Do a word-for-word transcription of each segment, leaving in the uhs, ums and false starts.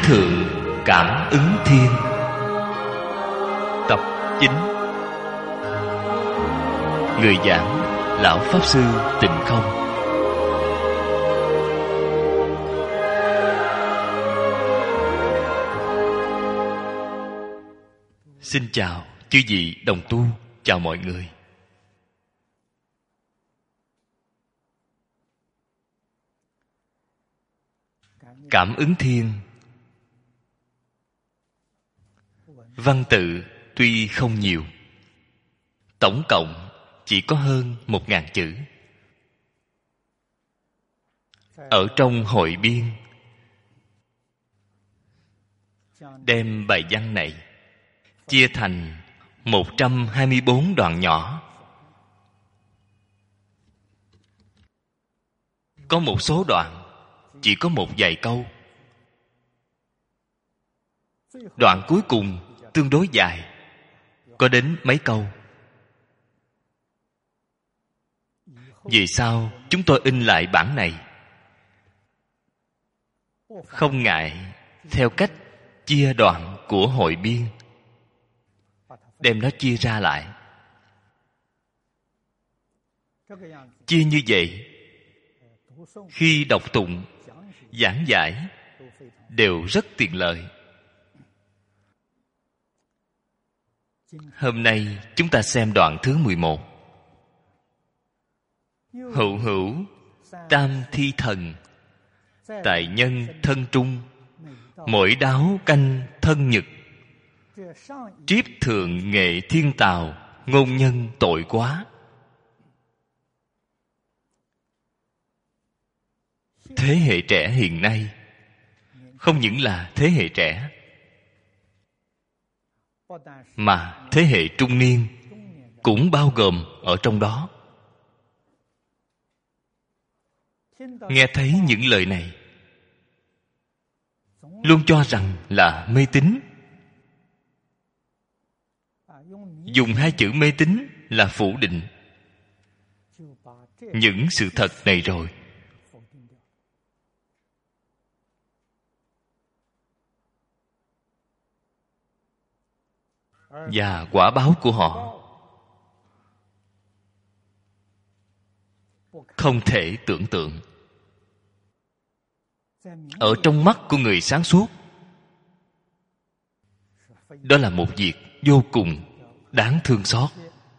Thượng Cảm Ứng Thiên. Tập chín. Người giảng Lão Pháp Sư Tịnh Không. Xin chào chư vị đồng tu, chào mọi người. Cảm ứng thiên. Văn tự tuy không nhiều, tổng cộng chỉ có hơn một ngàn chữ. Ở trong hội biên đem bài văn này chia thành một trăm hai mươi bốn đoạn nhỏ. Có một số đoạn chỉ có một vài câu. Đoạn cuối cùng tương đối dài, có đến mấy câu. Vì sao chúng tôi in lại bản này? Không ngại theo cách chia đoạn của hội biên, đem nó chia ra lại. Chia như vậy, khi đọc tụng, giảng giải đều rất tiện lợi. Hôm nay chúng ta xem đoạn thứ mười một. Hữu hữu tam thi thần, tại nhân thân trung, mỗi đáo canh thân nhật. Triếp thượng nghệ thiên tào, ngôn nhân tội quá. Thế hệ trẻ hiện nay, không những là thế hệ trẻ, mà thế hệ trung niên cũng bao gồm ở trong đó. Nghe thấy những lời này, luôn cho rằng là mê tín. Dùng hai chữ mê tín là phủ định những sự thật này rồi. Và quả báo của họ không thể tưởng tượng. Ở trong mắt của người sáng suốt, đó là một việc vô cùng đáng thương xót.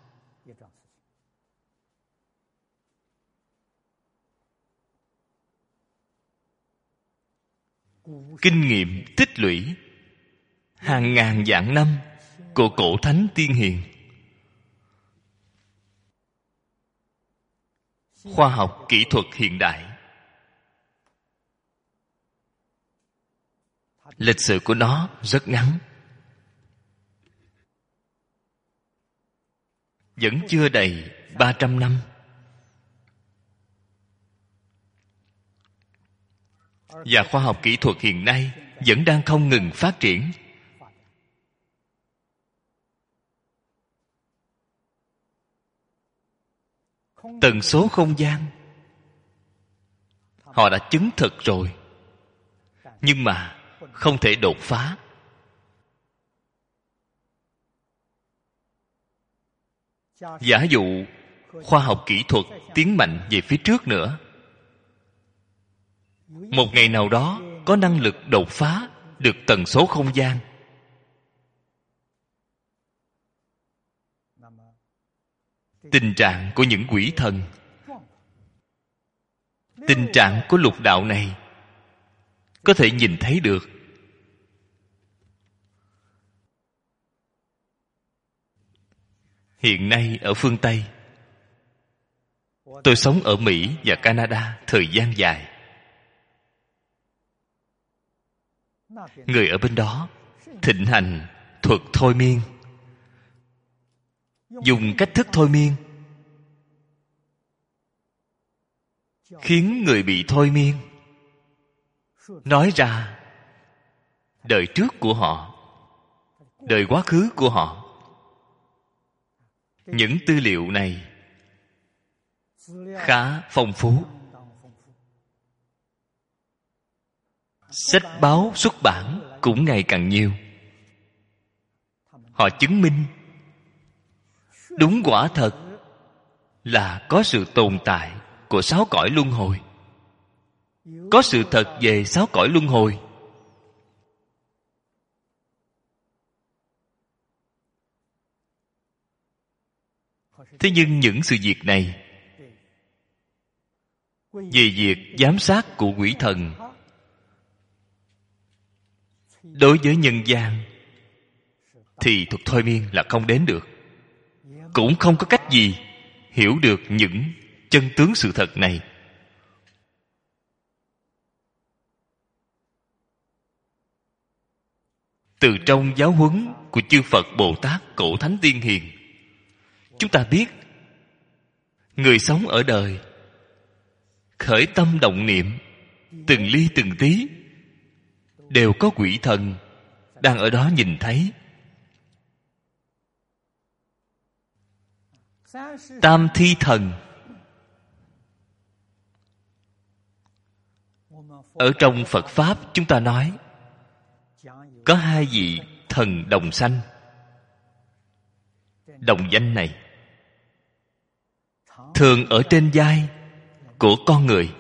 Kinh nghiệm tích lũy hàng ngàn vạn năm của cổ thánh tiên hiền, khoa học kỹ thuật hiện đại, lịch sử của nó rất ngắn, vẫn chưa đầy ba trăm năm. Và khoa học kỹ thuật hiện nay vẫn đang không ngừng phát triển. Tần số không gian họ đã chứng thực rồi, nhưng mà không thể đột phá. Giả dụ khoa học kỹ thuật tiến mạnh về phía trước nữa, một ngày nào đó có năng lực đột phá được tần số không gian, tình trạng của những quỷ thần, tình trạng của lục đạo này có thể nhìn thấy được. Hiện nay ở phương Tây, tôi sống ở Mỹ và Canada thời gian dài. Người ở bên đó thịnh hành thuật thôi miên. Dùng cách thức thôi miên khiến người bị thôi miên nói ra đời trước của họ, đời quá khứ của họ. Những tư liệu này khá phong phú. Sách báo xuất bản cũng ngày càng nhiều. Họ chứng minh đúng quả thật là có sự tồn tại của sáu cõi luân hồi, có sự thật về sáu cõi luân hồi. Thế nhưng những sự việc này về việc giám sát của quỷ thần đối với nhân gian thì thuật thôi miên là không đến được, cũng không có cách gì hiểu được những chân tướng sự thật này. Từ trong giáo huấn của chư Phật Bồ Tát Cổ Thánh Tiên Hiền, chúng ta biết người sống ở đời khởi tâm động niệm, từng ly từng tí đều có quỷ thần đang ở đó nhìn thấy. Tam thi thần ở trong Phật Pháp chúng ta nói có hai vị thần đồng sanh. Đồng danh này thường ở trên vai của con người,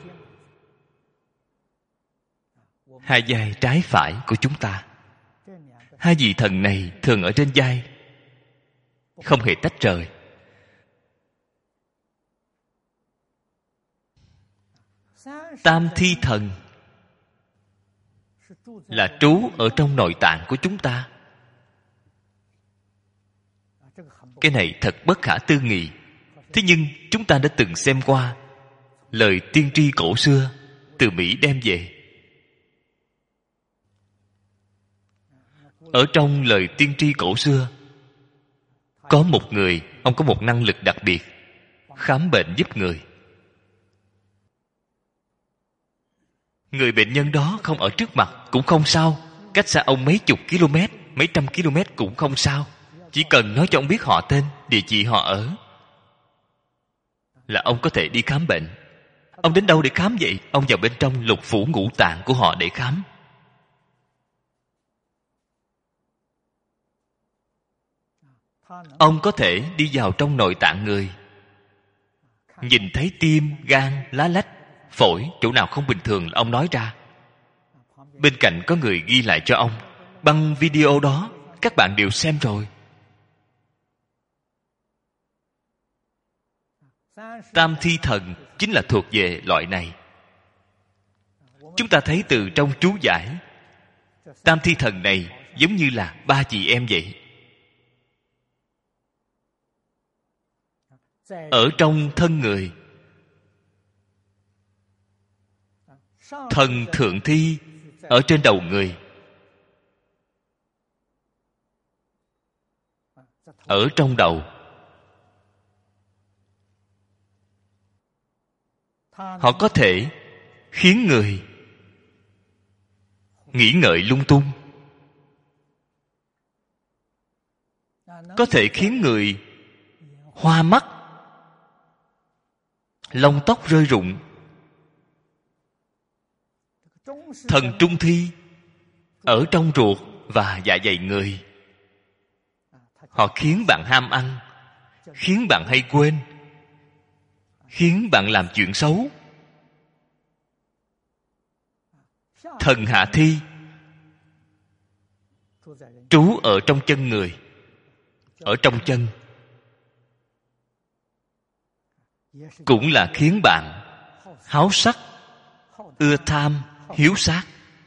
hai vai trái phải của chúng ta. Hai vị thần này thường ở trên vai, không hề tách rời. Tam thi thần là trú ở trong nội tạng của chúng ta. Cái này thật bất khả tư nghị. Thế nhưng chúng ta đã từng xem qua lời tiên tri cổ xưa từ Mỹ đem về. Ở trong lời tiên tri cổ xưa có một người, ông có một năng lực đặc biệt, khám bệnh giúp người. Người bệnh nhân đó không ở trước mặt cũng không sao, cách xa ông mấy chục km, mấy trăm km cũng không sao. Chỉ cần nói cho ông biết họ tên, địa chỉ họ ở, là ông có thể đi khám bệnh. Ông đến đâu để khám vậy? Ông vào bên trong lục phủ ngũ tạng của họ để khám. Ông có thể đi vào trong nội tạng người, nhìn thấy tim, gan, lá lách, phổi, chỗ nào không bình thường là ông nói ra. Bên cạnh có người ghi lại cho ông. Băng video đó các bạn đều xem rồi. Tam thi thần chính là thuộc về loại này. Chúng ta thấy từ trong chú giải, tam thi thần này giống như là ba chị em vậy. Ở trong thân người, thần thượng thi ở trên đầu người, ở trong đầu. Họ có thể khiến người nghĩ ngợi lung tung, có thể khiến người hoa mắt, lông tóc rơi rụng. Thần trung thi ở trong ruột và dạ dày người. Họ khiến bạn ham ăn, khiến bạn hay quên, khiến bạn làm chuyện xấu. Thần hạ thi trú ở trong chân người, ở trong chân, cũng là khiến bạn háo sắc, ưa tham, hiếu sát.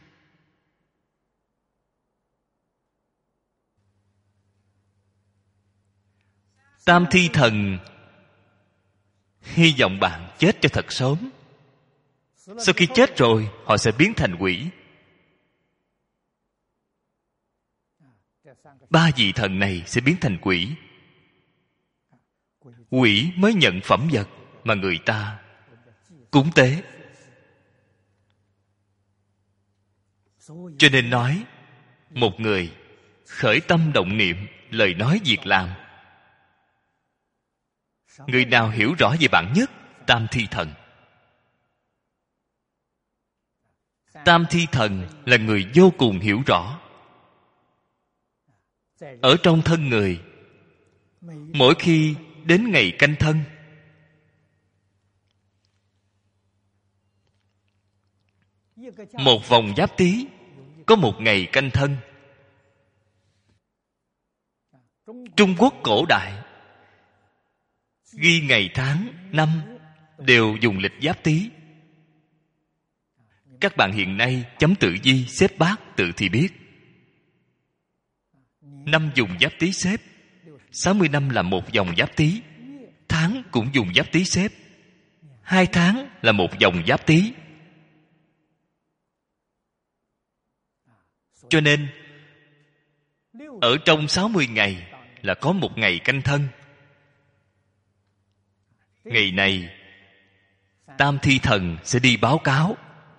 Tam thi thần hy vọng bạn chết cho thật sớm. Sau khi chết rồi, họ sẽ biến thành quỷ. Ba vị thần này sẽ biến thành quỷ. Quỷ mới nhận phẩm vật mà người ta cúng tế. Cho nên nói, một người khởi tâm động niệm, lời nói việc làm, người nào hiểu rõ về bản nhất? Tam thi thần. Tam thi thần là người vô cùng hiểu rõ. ở trong thân người. Mỗi khi đến ngày canh thân, một vòng giáp tý có một ngày canh thân. Trung Quốc cổ đại ghi ngày tháng năm đều dùng lịch giáp tý. Các bạn hiện nay chấm tự di xếp bát tự thì biết. Năm dùng giáp tý xếp, sáu mươi năm là một dòng giáp tý. Tháng cũng dùng giáp tý xếp, hai tháng là một dòng giáp tý. Cho nên ở trong sáu mươi ngày là có một ngày canh thân. Ngày này Tam Thi Thần sẽ đi báo cáo.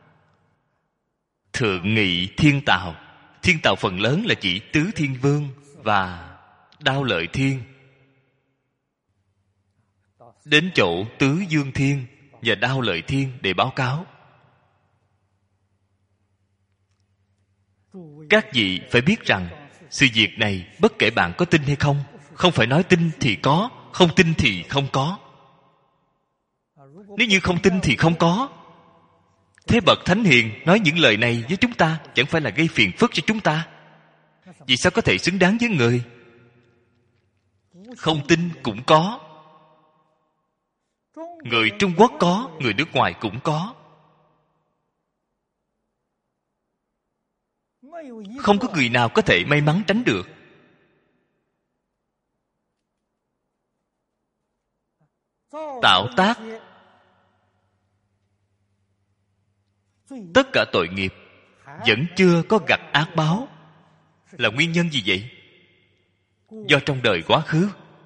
Thượng nghị thiên tào. Thiên tào phần lớn là chỉ Tứ Thiên Vương và Đao Lợi Thiên. Đến chỗ Tứ Dương Thiên và Đao Lợi Thiên để báo cáo. Các vị phải biết rằng sự việc này bất kể bạn có tin hay không, không phải nói tin thì có, không tin thì không có. Nếu như không tin thì không có, thế bậc thánh hiền nói những lời này với chúng ta chẳng phải là gây phiền phức cho chúng ta? Vì sao có thể xứng đáng với người? Không tin cũng có. Người Trung Quốc có, người nước ngoài cũng có. Không có người nào có thể may mắn tránh được. Tạo tác tất cả tội nghiệp vẫn chưa có gặt ác báo. Là nguyên nhân gì vậy? Do trong đời quá khứ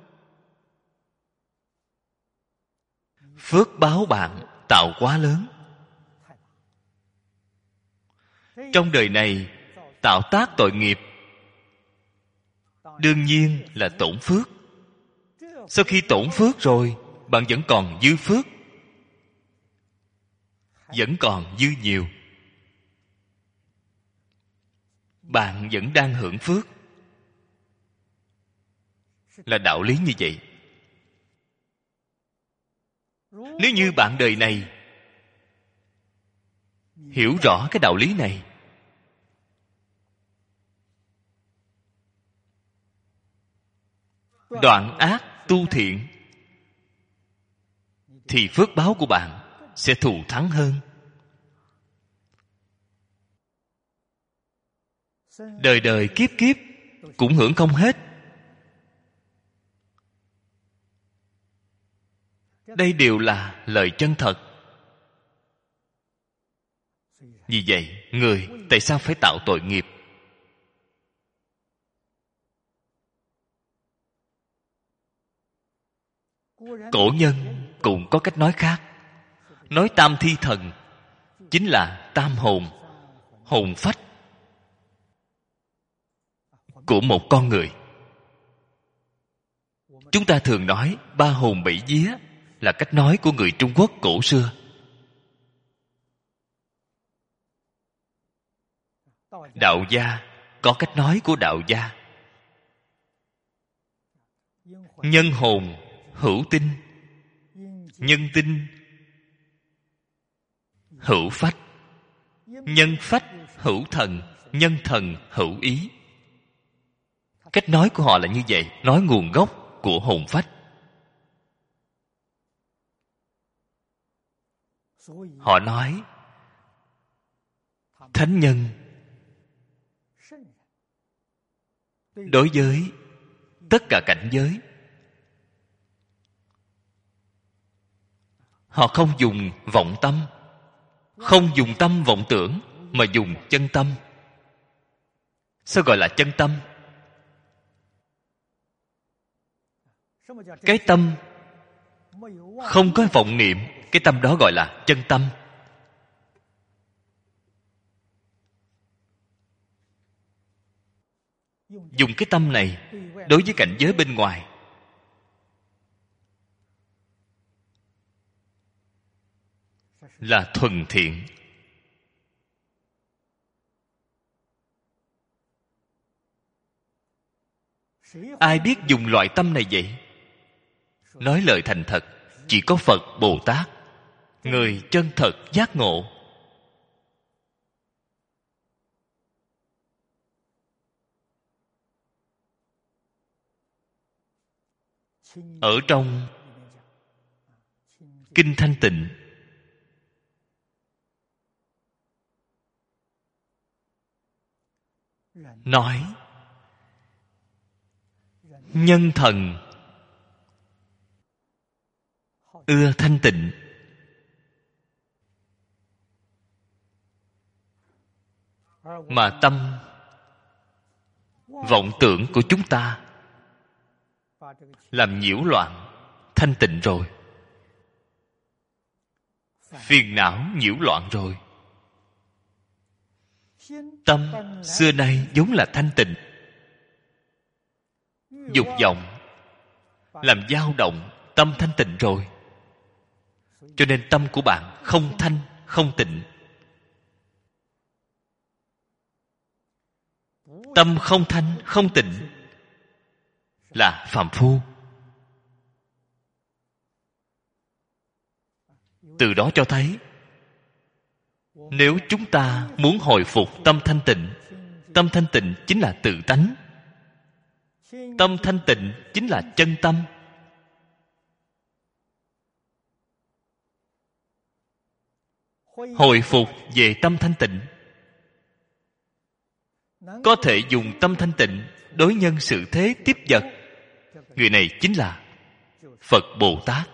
phước báo bạn tạo quá lớn. Trong đời này tạo tác tội nghiệp đương nhiên là tổn phước. Sau khi tổn phước rồi, bạn vẫn còn dư phước, vẫn còn dư nhiều. Bạn vẫn đang hưởng phước. Là đạo lý như vậy. Nếu như bạn đời này hiểu rõ cái đạo lý này, đoạn ác tu thiện, thì phước báo của bạn sẽ thù thắng hơn. Đời đời kiếp kiếp cũng hưởng không hết. Đây đều là lời chân thật. Vì vậy, người tại sao phải tạo tội nghiệp? Cổ nhân cũng có cách nói khác. Nói tam thi thần chính là tam hồn, hồn phách của một con người. Chúng ta thường nói ba hồn bảy vía là cách nói của người Trung Quốc cổ xưa. Đạo gia có cách nói của đạo gia. Nhân hồn hữu tinh, nhân tinh hữu phách, nhân phách hữu thần, nhân thần hữu ý. Cách nói của họ là như vậy, nói nguồn gốc của hồn phách. Họ nói thánh nhân đối với tất cả cảnh giới, họ không dùng vọng tâm, không dùng tâm vọng tưởng, mà dùng chân tâm. Sao gọi là chân tâm? Cái tâm không có vọng niệm, cái tâm đó gọi là chân tâm. Dùng cái tâm này đối với cảnh giới bên ngoài, là thuần thiện. Ai biết dùng loại tâm này vậy? Nói lời thành thật, chỉ có Phật Bồ Tát, người chân thật giác ngộ. Ở trong Kinh Thanh Tịnh nói nhân thần ưa thanh tịnh, mà tâm vọng tưởng của chúng ta làm nhiễu loạn thanh tịnh rồi, phiền não nhiễu loạn rồi. Tâm xưa nay vốn là thanh tịnh, dục vọng làm dao động tâm thanh tịnh rồi, cho nên tâm của bạn không thanh không tịnh. Tâm không thanh không tịnh là phàm phu. Từ đó cho thấy, nếu chúng ta muốn hồi phục tâm thanh tịnh, tâm thanh tịnh chính là tự tánh, tâm thanh tịnh chính là chân tâm. Hồi phục về tâm thanh tịnh, có thể dùng tâm thanh tịnh đối nhân xử thế tiếp vật, người này chính là Phật Bồ Tát.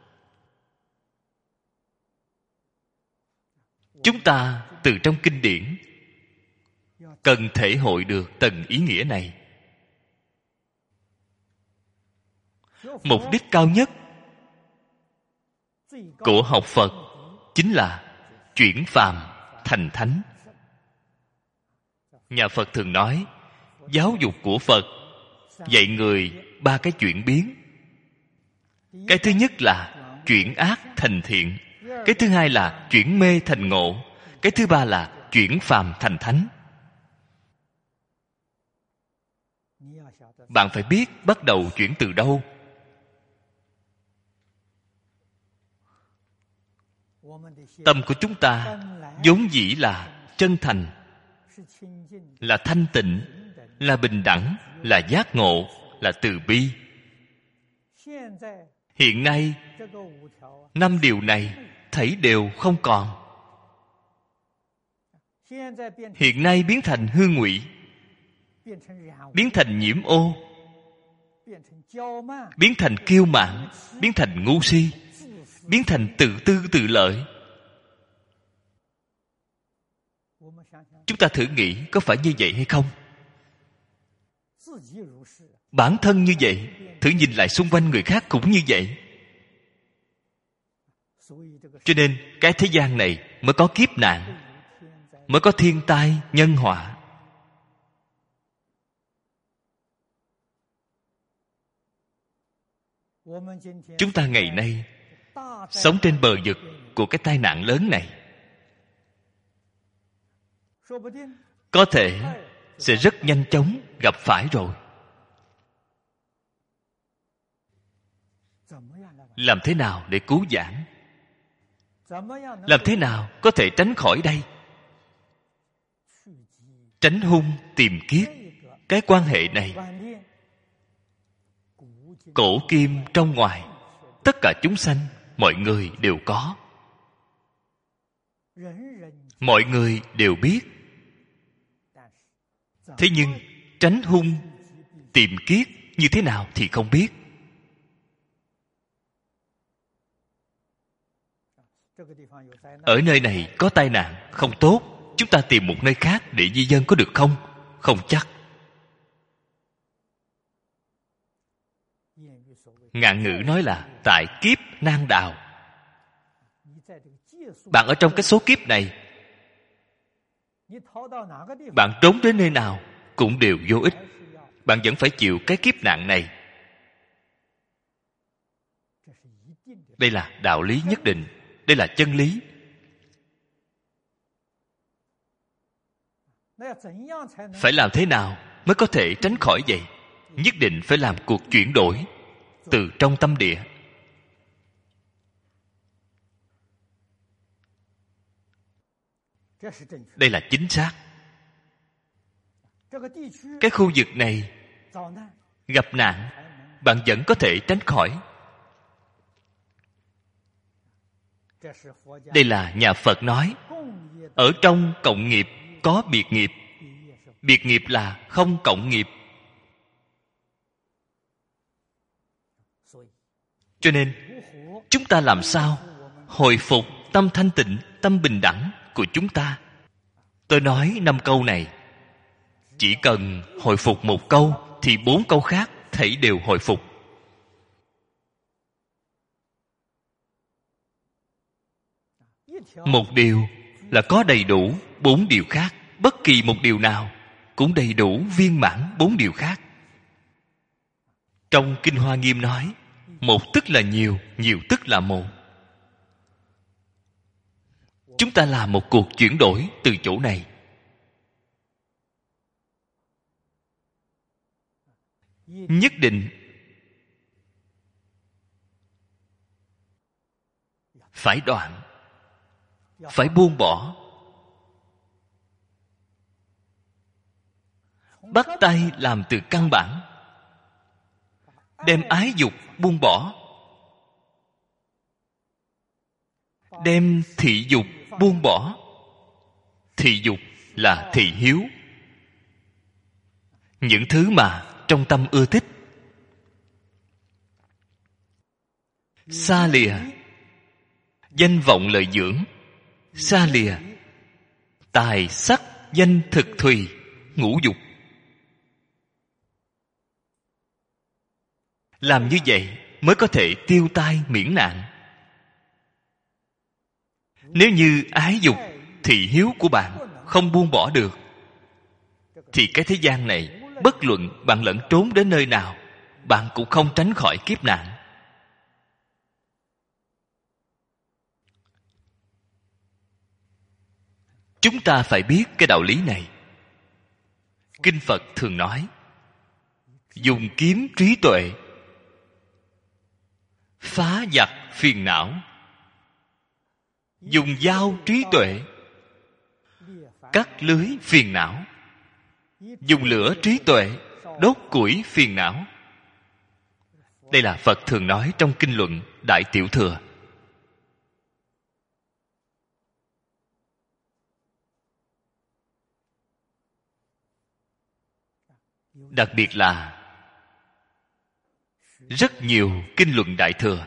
Chúng ta từ trong kinh điển cần thể hội được tầng ý nghĩa này. Mục đích cao nhất của học Phật chính là chuyển phàm thành thánh. Nhà Phật thường nói, giáo dục của Phật dạy người ba cái chuyển biến. Cái thứ nhất là chuyển ác thành thiện, cái thứ hai là chuyển mê thành ngộ, cái thứ ba là chuyển phàm thành thánh. Bạn phải biết bắt đầu chuyển từ đâu. Tâm của chúng ta vốn dĩ là chân thành, là thanh tịnh, là bình đẳng, là giác ngộ, là từ bi. Hiện nay năm điều này thảy đều không còn. Hiện nay biến thành hư ngụy, biến thành nhiễm ô, biến thành kiêu mạn, biến thành ngu si, biến thành tự tư tự lợi. Chúng ta thử nghĩ có phải như vậy hay không? Bản thân như vậy, thử nhìn lại xung quanh người khác cũng như vậy. Cho nên cái thế gian này mới có kiếp nạn, mới có thiên tai nhân họa. Chúng ta ngày nay sống trên bờ vực của cái tai nạn lớn này, có thể sẽ rất nhanh chóng gặp phải rồi. Làm thế nào để cứu vãn? Làm thế nào có thể tránh khỏi đây? Tránh hung tìm kiết, cái quan hệ này cổ kim trong ngoài, tất cả chúng sanh, mọi người đều có, mọi người đều biết. Thế nhưng tránh hung tìm kiết như thế nào thì không biết. Ở nơi này có tai nạn không tốt, chúng ta tìm một nơi khác để di dân có được không? Không chắc. Ngạn ngữ nói là tại kiếp nan đào. Bạn ở trong cái số kiếp này, bạn trốn đến nơi nào cũng đều vô ích. Bạn vẫn phải chịu cái kiếp nạn này. Đây là đạo lý nhất định, đây là chân lý. Phải làm thế nào mới có thể tránh khỏi vậy? nhất định phải làm cuộc chuyển đổi từ trong tâm địa. Đây là chính xác. Cái khu vực này gặp nạn, bạn vẫn có thể tránh khỏi. Đây là nhà Phật nói, ở trong cộng nghiệp có biệt nghiệp. Biệt nghiệp là không cộng nghiệp. Cho nên chúng ta làm sao hồi phục tâm thanh tịnh, tâm bình đẳng của chúng ta? Tôi nói năm câu này, chỉ cần hồi phục một câu thì bốn câu khác thảy đều hồi phục. Một điều là có đầy đủ bốn điều khác. Bất kỳ một điều nào cũng đầy đủ viên mãn bốn điều khác. Trong Kinh Hoa Nghiêm nói, một tức là nhiều, nhiều tức là một. Chúng ta làm một cuộc chuyển đổi từ chỗ này. Nhất định phải đoạn, phải buông bỏ. Bắt tay làm từ căn bản. Đem ái dục buông bỏ, đem thị dục buông bỏ. Thị dục là thị hiếu, những thứ mà trong tâm ưa thích. Xa lìa danh vọng lợi dưỡng, xa lìa tài sắc danh thực thùy ngũ dục. Làm như vậy mới có thể tiêu tai miễn nạn. Nếu như ái dục, thị hiếu của bạn không buông bỏ được, thì cái thế gian này, bất luận bạn lẫn trốn đến nơi nào, bạn cũng không tránh khỏi kiếp nạn. Chúng ta phải biết cái đạo lý này. Kinh Phật thường nói, dùng kiếm trí tuệ phá vặt phiền não, dùng dao trí tuệ cắt lưới phiền não, dùng lửa trí tuệ đốt củi phiền não. Đây là Phật thường nói trong kinh luận Đại Tiểu Thừa. Đặc biệt là rất nhiều kinh luận Đại Thừa,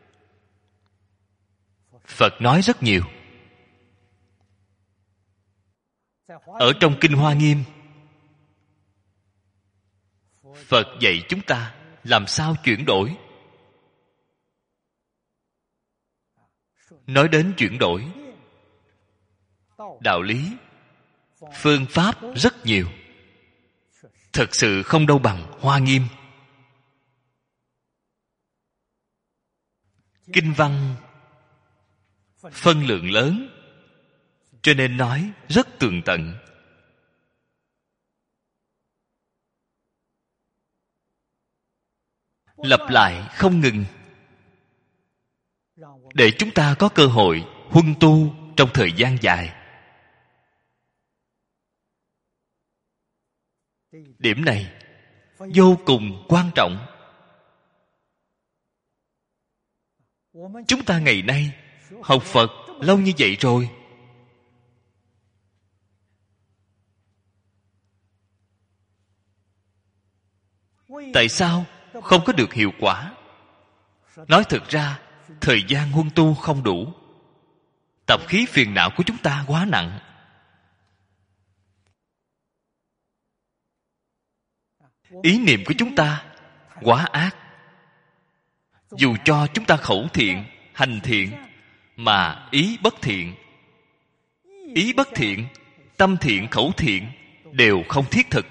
Phật nói rất nhiều. Ở trong Kinh Hoa Nghiêm, Phật dạy chúng ta làm sao chuyển đổi. Nói đến chuyển đổi, đạo lý, phương pháp rất nhiều. Thật sự không đâu bằng Hoa Nghiêm. Kinh văn phân lượng lớn, cho nên nói rất tường tận. Lặp lại không ngừng, để chúng ta có cơ hội huân tu trong thời gian dài. Điểm này vô cùng quan trọng. Chúng ta ngày nay học Phật lâu như vậy rồi, tại sao không có được hiệu quả? Nói thực ra, thời gian huân tu không đủ. Tập khí phiền não của chúng ta quá nặng. Ý niệm của chúng ta quá ác. Dù cho chúng ta khẩu thiện, hành thiện, mà ý bất thiện. Ý bất thiện, tâm thiện, khẩu thiện đều không thiết thực.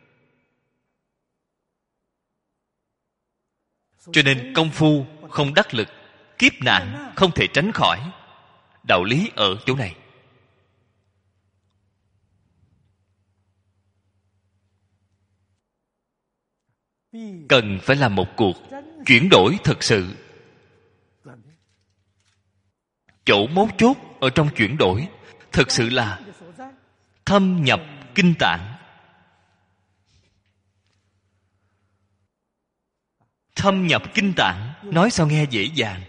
Cho nên công phu không đắc lực, kiếp nạn không thể tránh khỏi. Đạo lý ở chỗ này. cần phải làm một cuộc chuyển đổi thực sự. Chỗ mấu chốt ở trong chuyển đổi thực sự là thâm nhập kinh tạng. Thâm nhập kinh tạng nói sao nghe dễ dàng.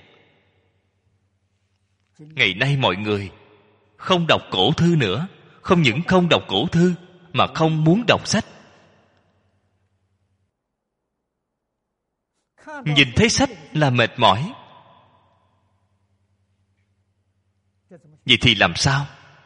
Ngày nay mọi người không đọc cổ thư nữa. Không những không đọc cổ thư mà không muốn đọc sách. Nhìn thấy sách là mệt mỏi. Vậy thì làm sao?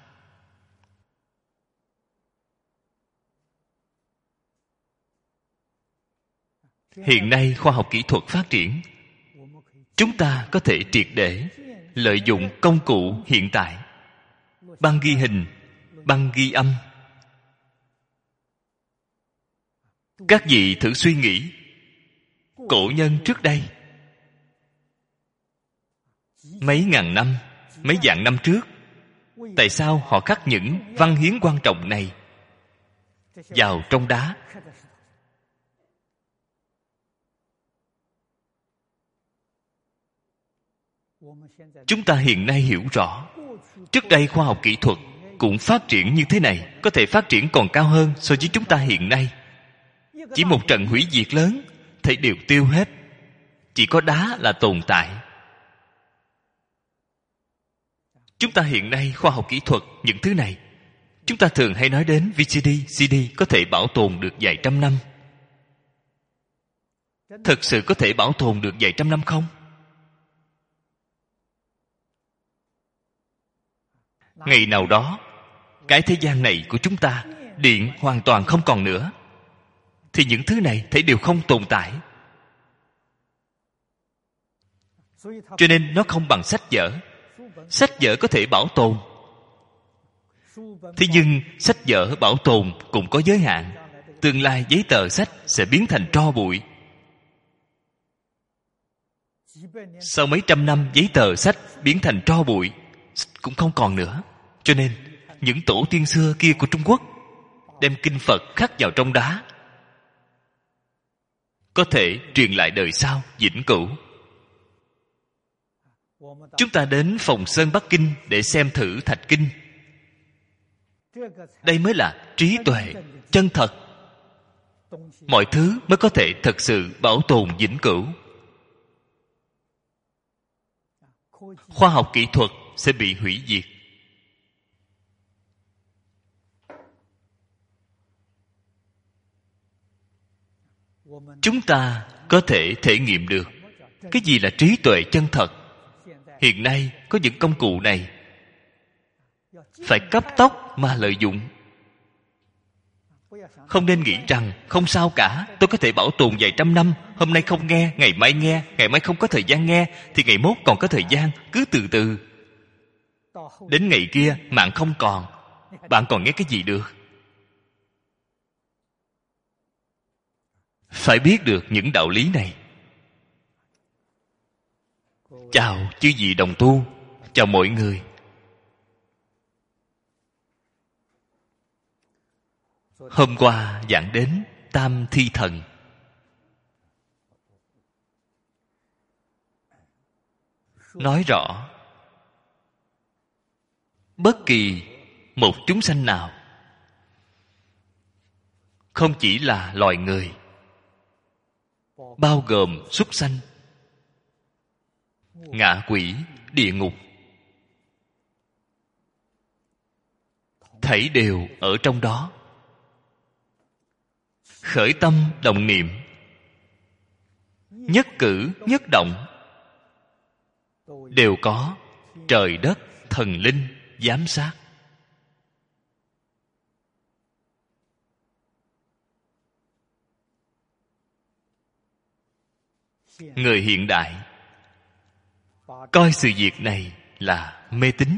Hiện nay khoa học kỹ thuật phát triển, chúng ta có thể triệt để lợi dụng công cụ hiện tại. Băng ghi hình, băng ghi âm. Các vị thử suy nghĩ, cổ nhân trước đây mấy ngàn năm, mấy vạn năm trước, tại sao họ khắc những văn hiến quan trọng này vào trong đá? Chúng ta hiện nay hiểu rõ, trước đây khoa học kỹ thuật cũng phát triển như thế này, có thể phát triển còn cao hơn so với chúng ta hiện nay. Chỉ một trận hủy diệt lớn, thấy đều tiêu hết. Chỉ có đá là tồn tại. Chúng ta hiện nay khoa học kỹ thuật, những thứ này, chúng ta thường hay nói đến vê xê đê, xê đê có thể bảo tồn được vài trăm năm. Thực sự có thể bảo tồn được vài trăm năm không? Ngày nào đó, cái thế gian này của chúng ta, điện hoàn toàn không còn nữa, thì những thứ này thấy đều không tồn tại. Cho nên nó không bằng sách vở. Sách vở có thể bảo tồn, thế nhưng sách vở bảo tồn cũng có giới hạn. Tương lai giấy tờ sách sẽ biến thành tro bụi. Sau mấy trăm năm giấy tờ sách biến thành tro bụi, cũng không còn nữa. Cho nên những tổ tiên xưa kia của Trung Quốc đem kinh Phật khắc vào trong đá, có thể truyền lại đời sau vĩnh cửu. Chúng ta đến Phòng Sơn Bắc Kinh để xem thử thạch kinh. Đây mới là trí tuệ chân thật. Mọi thứ mới có thể thật sự bảo tồn vĩnh cửu. Khoa học kỹ thuật sẽ bị hủy diệt. Chúng ta có thể thể nghiệm được cái gì là trí tuệ chân thật. Hiện nay có những công cụ này, phải cấp tốc mà lợi dụng. Không nên nghĩ rằng không sao cả, tôi có thể bảo tồn vài trăm năm. Hôm nay không nghe, ngày mai nghe, ngày mai không có thời gian nghe, thì ngày mốt còn có thời gian. Cứ từ từ. Đến ngày kia mạng không còn, bạn còn nghe cái gì được? Phải biết được những đạo lý này. Chào chư vị đồng tu, chào mọi người. Hôm qua giảng đến Tam Thi Thần. Nói rõ bất kỳ một chúng sanh nào, không chỉ là loài người, bao gồm súc sanh, ngạ quỷ, địa ngục, thảy đều ở trong đó. Khởi tâm động niệm, nhất cử nhất động, đều có trời đất thần linh giám sát. Người hiện đại coi sự việc này là mê tín,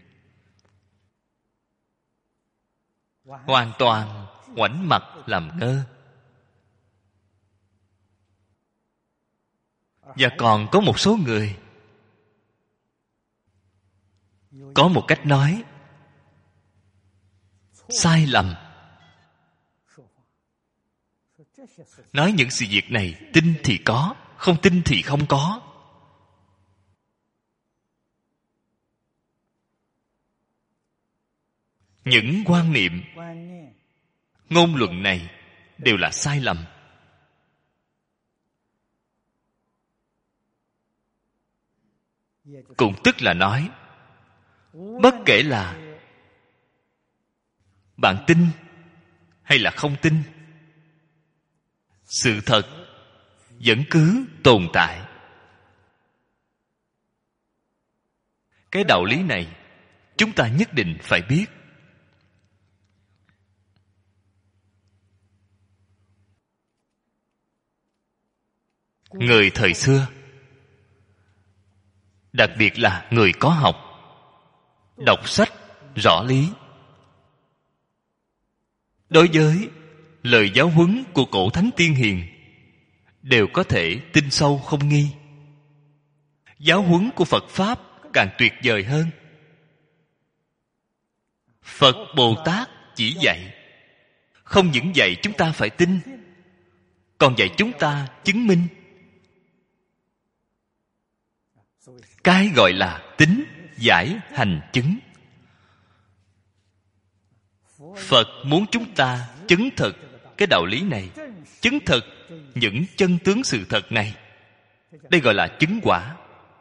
hoàn toàn ngoảnh mặt làm ngơ. Và còn có một số người có một cách nói sai lầm. nói những sự việc này tin thì có, không tin thì không có. Những quan niệm, ngôn luận này đều là sai lầm. Cũng tức là nói, bất kể là bạn tin hay là không tin, sự thật vẫn cứ tồn tại. Cái đạo lý này chúng ta nhất định phải biết. Người thời xưa, đặc biệt là người có học, đọc sách rõ lý, đối với lời giáo huấn của cổ thánh tiên hiền đều có thể tin sâu không nghi. Giáo huấn của Phật Pháp càng tuyệt vời hơn. Phật Bồ Tát chỉ dạy, không những dạy chúng ta phải tin, còn dạy chúng ta chứng minh. Cái gọi là tín giải hành chứng. Phật muốn chúng ta chứng thực cái đạo lý này, chứng thực những chân tướng sự thật này. Đây gọi là chứng quả.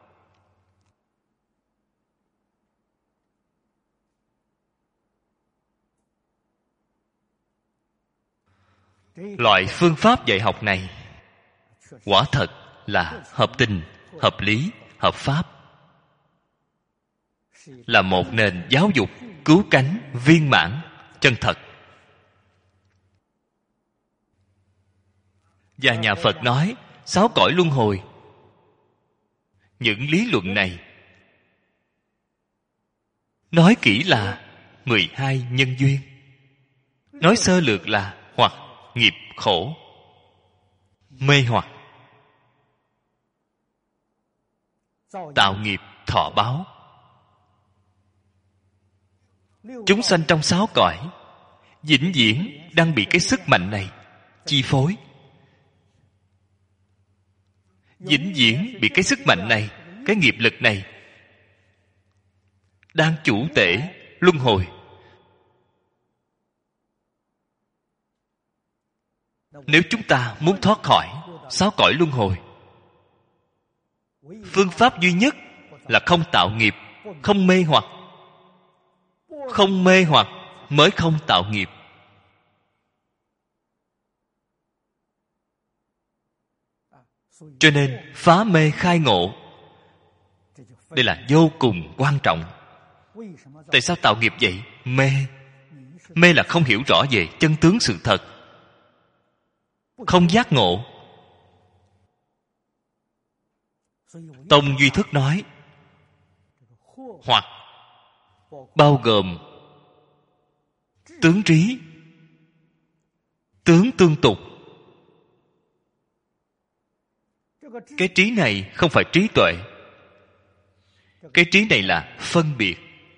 Loại phương pháp dạy học này quả thật là hợp tình, hợp lý, hợp pháp, là một nền giáo dục cứu cánh viên mãn, chân thật. Và nhà Phật nói sáu cõi luân hồi. Những lý luận này nói kỹ là mười hai nhân duyên, nói sơ lược là hoặc nghiệp khổ, mê hoặc, tạo nghiệp thọ báo. Chúng sanh trong sáu cõi vĩnh viễn đang bị cái sức mạnh này chi phối, vĩnh viễn bị cái sức mạnh này, cái nghiệp lực này đang chủ tể luân hồi. Nếu chúng ta muốn thoát khỏi sáu cõi luân hồi, phương pháp duy nhất là không tạo nghiệp, không mê hoặc. Không mê hoặc mới không tạo nghiệp. Cho nên phá mê khai ngộ, đây là vô cùng quan trọng. Tại sao tạo nghiệp vậy? Mê. Mê là không hiểu rõ về chân tướng sự thật, không giác ngộ. Tông Duy Thức nói, hoặc bao gồm tướng trí, tướng tương tục. Cái trí này không phải trí tuệ. Cái trí này là phân biệt.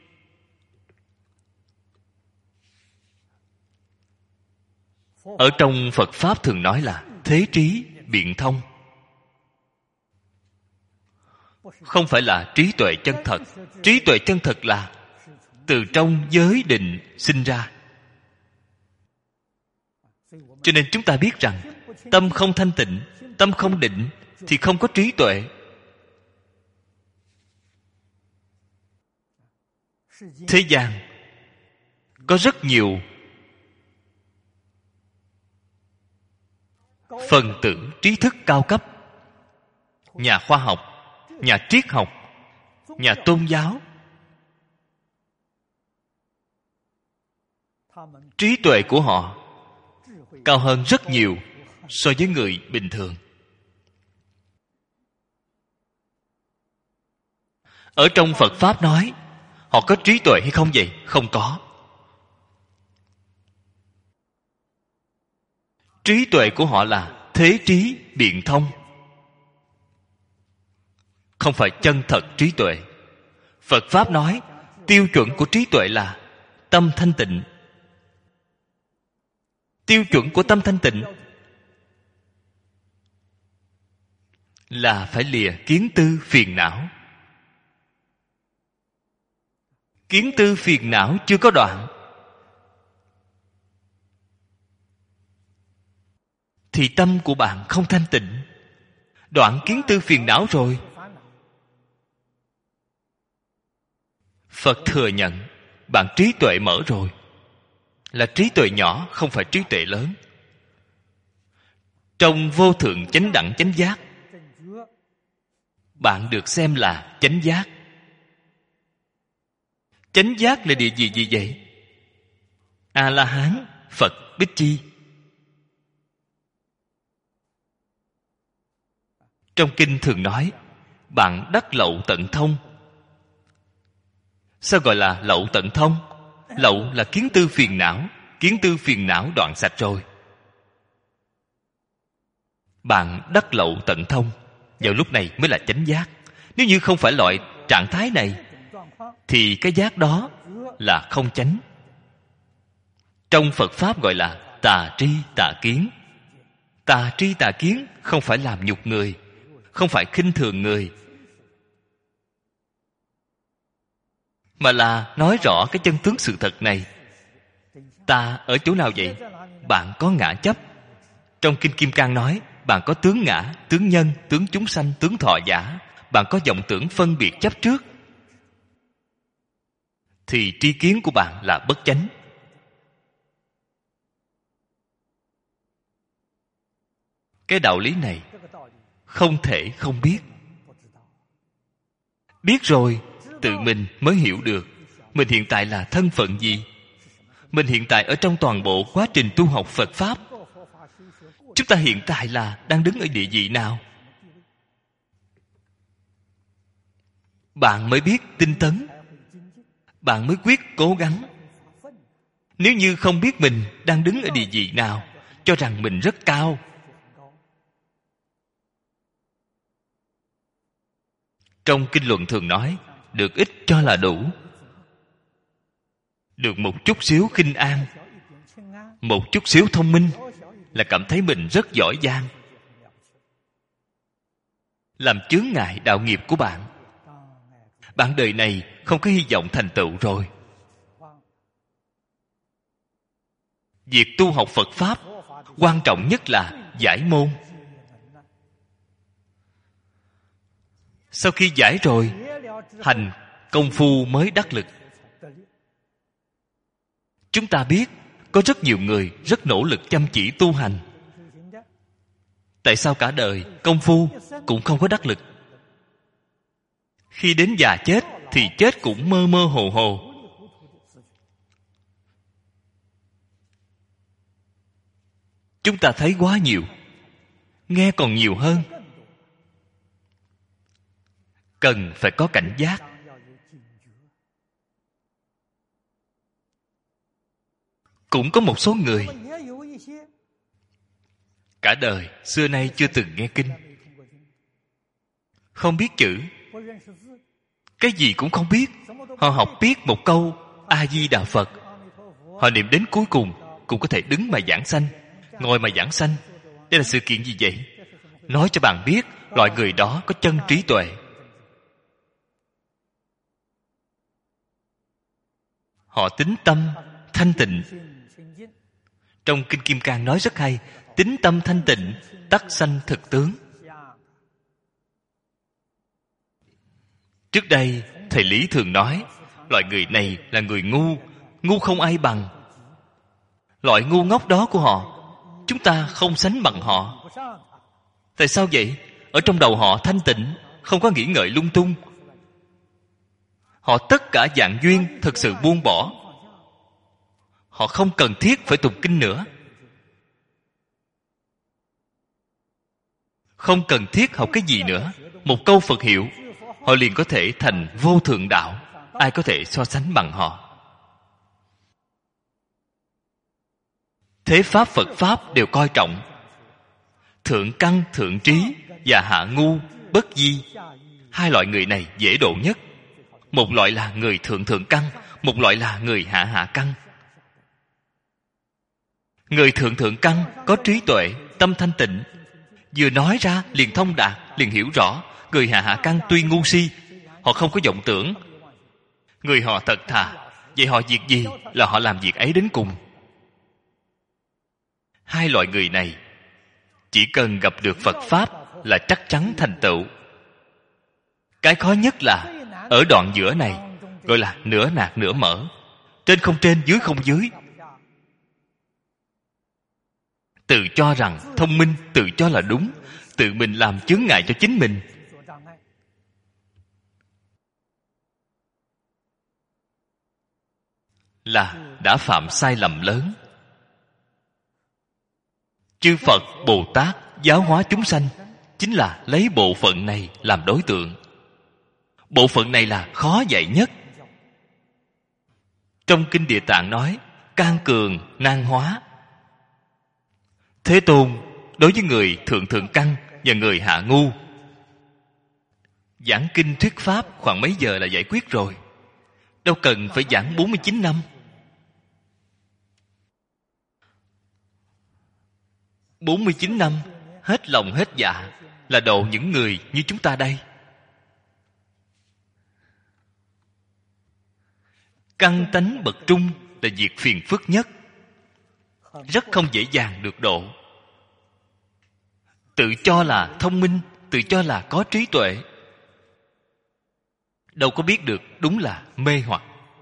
Ở trong Phật Pháp thường nói là thế trí biện thông. Không phải là trí tuệ chân thật. Trí tuệ chân thật là từ trong giới định sinh ra. Cho nên chúng ta biết rằng tâm không thanh tịnh, tâm không định thì không có trí tuệ. Thế gian có rất nhiều phần tử trí thức cao cấp, nhà khoa học, nhà triết học, nhà tôn giáo. Trí tuệ của họ cao hơn rất nhiều so với người bình thường. Ở trong Phật Pháp nói họ có trí tuệ hay không vậy? Không có. Trí tuệ của họ là thế trí biện thông, không phải chân thật trí tuệ. Phật Pháp nói tiêu chuẩn của trí tuệ là tâm thanh tịnh. Tiêu chuẩn của tâm thanh tịnh là phải lìa kiến tư phiền não. Kiến tư phiền não chưa có đoạn thì tâm của bạn không thanh tịnh. Đoạn kiến tư phiền não rồi, Phật thừa nhận bạn trí tuệ mở rồi. Là trí tuệ nhỏ, không phải trí tuệ lớn. Trong vô thượng chánh đẳng chánh giác, bạn được xem là chánh giác. Chánh giác là địa vị gì vậy? A-la-hán, Phật Bích Chi. Trong kinh thường nói bạn đắc lậu tận thông. Sao gọi là lậu tận thông? Lậu là kiến tư phiền não. Kiến tư phiền não đoạn sạch rồi, bạn đắc lậu tận thông. Vào lúc này mới là chánh giác. Nếu như không phải loại trạng thái này thì cái giác đó là không chánh. Trong Phật Pháp gọi là tà tri tà kiến. Tà tri tà kiến không phải làm nhục người, không phải khinh thường người, mà là nói rõ cái chân tướng sự thật này. Ta ở chỗ nào vậy? Bạn có ngã chấp. Trong Kinh Kim Cang nói bạn có tướng ngã, tướng nhân, tướng chúng sanh, tướng thọ giả. Bạn có vọng tưởng phân biệt chấp trước, thì tri kiến của bạn là bất chánh. Cái đạo lý này không thể không biết. Biết rồi, tự mình mới hiểu được mình hiện tại là thân phận gì. Mình hiện tại ở trong toàn bộ quá trình tu học Phật Pháp, chúng ta hiện tại là đang đứng ở địa vị nào? Bạn mới biết tinh tấn, bạn mới quyết cố gắng. Nếu như không biết mình đang đứng ở địa vị nào, cho rằng mình rất cao, trong kinh luận thường nói được ít cho là đủ. Được một chút xíu khinh an, một chút xíu thông minh là cảm thấy mình rất giỏi giang, làm chướng ngại đạo nghiệp của bạn. Bạn đời này không có hy vọng thành tựu rồi. Việc tu học Phật Pháp quan trọng nhất là giải môn. Sau khi giải rồi, hành công phu mới đắc lực. Chúng ta biết có rất nhiều người rất nỗ lực chăm chỉ tu hành. Tại sao cả đời công phu cũng không có đắc lực? Khi đến già chết thì chết cũng mơ mơ hồ hồ. Chúng ta thấy quá nhiều, nghe còn nhiều hơn. Cần phải có cảnh giác. Cũng có một số người cả đời xưa nay chưa từng nghe kinh, không biết chữ, cái gì cũng không biết. Họ học biết một câu A Di Đà Phật, họ niệm đến cuối cùng cũng có thể đứng mà giảng sanh, ngồi mà giảng sanh. Đây là sự kiện gì vậy? Nói cho bạn biết loại người đó có chân trí tuệ. Họ tín tâm thanh tịnh. Trong Kinh Kim Cang nói rất hay: tín tâm thanh tịnh, tắc sanh thực tướng. Trước đây thầy Lý thường nói loại người này là người ngu, ngu không ai bằng. Loại ngu ngốc đó của họ, chúng ta không sánh bằng họ. Tại sao vậy? Ở trong đầu họ thanh tịnh, không có nghĩ ngợi lung tung. Họ tất cả dạng duyên thực sự buông bỏ. Họ không cần thiết phải tụng kinh nữa, không cần thiết học cái gì nữa. Một câu Phật hiệu, họ liền có thể thành vô thượng đạo. Ai có thể so sánh bằng họ? Thế Pháp Phật Pháp đều coi trọng thượng căn thượng trí và hạ ngu bất di. Hai loại người này dễ độ nhất. Một loại là người thượng thượng căn, một loại là người hạ hạ căn. Người thượng thượng căn có trí tuệ, tâm thanh tịnh, Vừa nói ra liền thông đạt, liền hiểu rõ. Người hạ hạ căn tuy ngu si, họ không có vọng tưởng. Người họ thật thà. Vậy họ việc gì là họ làm việc ấy đến cùng. Hai loại người này chỉ cần gặp được Phật Pháp là chắc chắn thành tựu. Cái khó nhất là ở đoạn giữa này, gọi là nửa nạc nửa mở, trên không trên, dưới không dưới. Tự cho rằng thông minh, tự cho là đúng, tự mình làm chướng ngại cho chính mình. Là đã phạm sai lầm lớn. Chư Phật, Bồ Tát giáo hóa chúng sanh chính là lấy bộ phận này làm đối tượng. Bộ phận này là khó dạy nhất. Trong Kinh Địa Tạng nói can cường nan hóa. Thế Tôn đối với người thượng thượng căn và người hạ ngu, giảng kinh thuyết pháp khoảng mấy giờ là giải quyết rồi. Đâu cần phải giảng bốn mươi chín năm. bốn mươi chín năm hết lòng hết dạ là độ những người như chúng ta đây. Căn tánh bậc trung là việc phiền phức nhất, rất không dễ dàng được độ. Tự cho là thông minh, tự cho là có trí tuệ, đâu có biết được đúng là mê hoặc.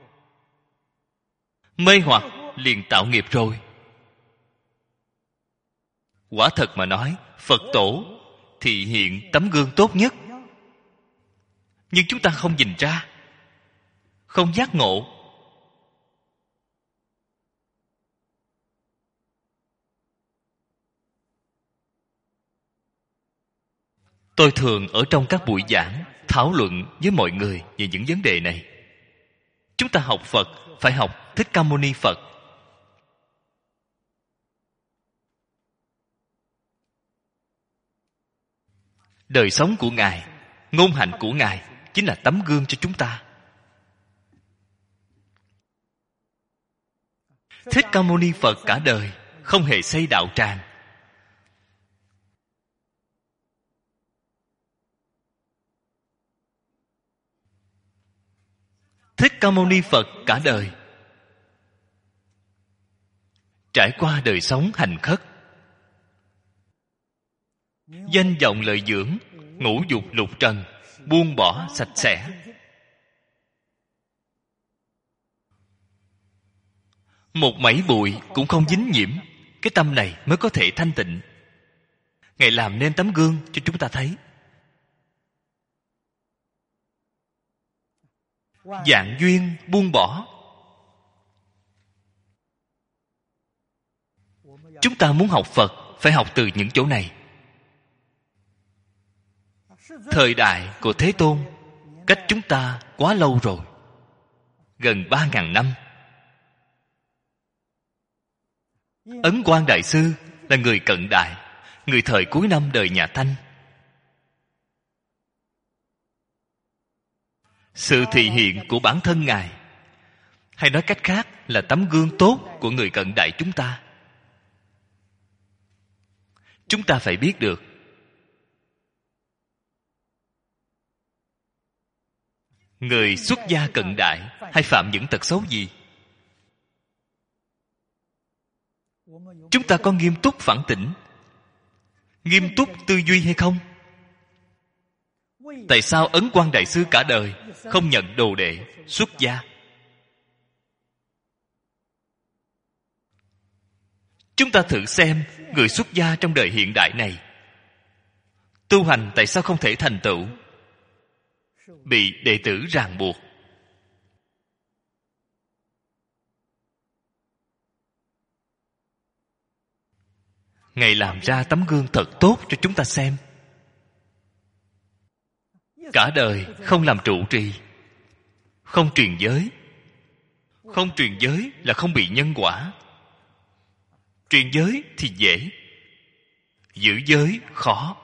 Mê hoặc liền tạo nghiệp rồi. Quả thật mà nói, Phật tổ thì hiện tấm gương tốt nhất, nhưng chúng ta không nhìn ra, không giác ngộ. Tôi thường ở trong các buổi giảng thảo luận với mọi người về những vấn đề này. Chúng ta học Phật phải học Thích Ca Mâu Ni Phật. Đời sống của Ngài, ngôn hạnh của Ngài chính là tấm gương cho chúng ta. Thích Ca Mâu Ni Phật cả đời không hề xây đạo tràng. Thích Ca Mâu Ni Phật cả đời trải qua đời sống hành khất, danh vọng lợi dưỡng, ngũ dục lục trần buông bỏ sạch sẽ. Một mảy bụi cũng không dính nhiễm. Cái tâm này mới có thể thanh tịnh. Ngài làm nên tấm gương cho chúng ta thấy. Vạn duyên buông bỏ. Chúng ta muốn học Phật phải học từ những chỗ này. Thời đại của Thế Tôn cách chúng ta quá lâu rồi, gần ba ngàn năm. Ấn Quang Đại Sư là người cận đại, người thời cuối năm đời nhà Thanh. Sự thị hiện của bản thân Ngài, hay nói cách khác là tấm gương tốt của người cận đại chúng ta. Chúng ta phải biết được người xuất gia cận đại hay phạm những tật xấu gì. Chúng ta có nghiêm túc phản tỉnh, nghiêm túc tư duy hay không? Tại sao Ấn Quang Đại Sư cả đời không nhận đồ đệ xuất gia? Chúng ta thử xem người xuất gia trong đời hiện đại này tu hành tại sao không thể thành tựu? Bị đệ tử ràng buộc. Ngài làm ra tấm gương thật tốt cho chúng ta xem. Cả đời không làm trụ trì, không truyền giới. Không truyền giới là không bị nhân quả. Truyền giới thì dễ, giữ giới khó.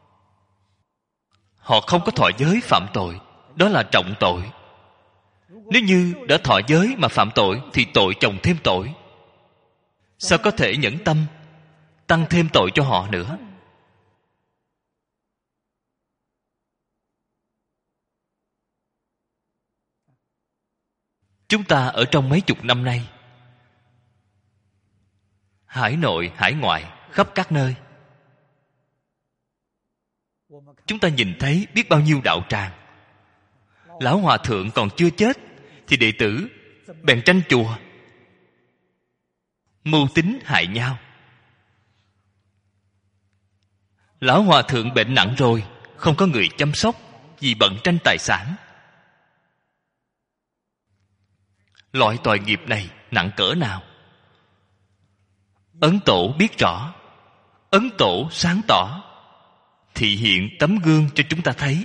Họ không có thọ giới phạm tội, đó là trọng tội. Nếu như đã thọ giới mà phạm tội thì tội chồng thêm tội. Sao có thể nhẫn tâm tăng thêm tội cho họ nữa? Chúng ta ở trong mấy chục năm nay, hải nội hải ngoại, khắp các nơi, chúng ta nhìn thấy biết bao nhiêu đạo tràng. Lão hòa thượng còn chưa chết thì đệ tử bèn tranh chùa, mưu tính hại nhau. Lão hòa thượng bệnh nặng rồi, không có người chăm sóc vì bận tranh tài sản. Loại tội nghiệp này nặng cỡ nào? Ấn Tổ biết rõ. Ấn Tổ sáng tỏ, thị hiện tấm gương cho chúng ta thấy.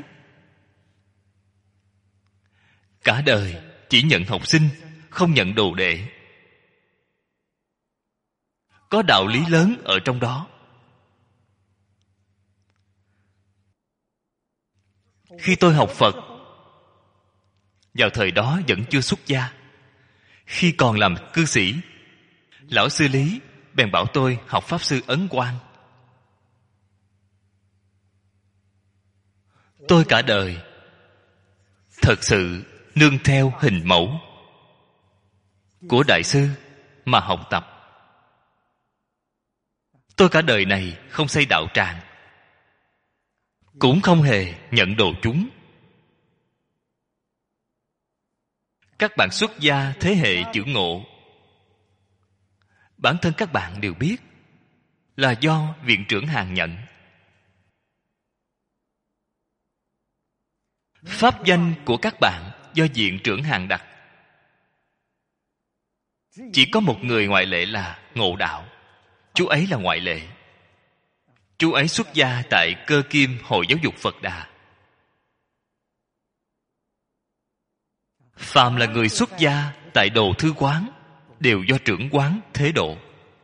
Cả đời chỉ nhận học sinh, không nhận đồ đệ. Có đạo lý lớn ở trong đó. Khi tôi học Phật, vào thời đó vẫn chưa xuất gia. Khi còn làm cư sĩ, lão sư Lý bèn bảo tôi học Pháp Sư Ấn Quang. Tôi cả đời thật sự nương theo hình mẫu của Đại sư mà học tập. Tôi cả đời này không xây đạo tràng, cũng không hề nhận đồ chúng. Các bạn xuất gia thế hệ chữ Ngộ, bản thân các bạn đều biết là do viện trưởng Hàn nhận. Pháp danh của các bạn do viện trưởng Hàn đặt. Chỉ có một người ngoại lệ là Ngộ Đạo. Chú ấy là ngoại lệ. Chú ấy xuất gia tại Cơ Kim Hội Giáo dục Phật Đà. Phàm là người xuất gia tại Đồ Thư Quán đều do trưởng quán thế độ.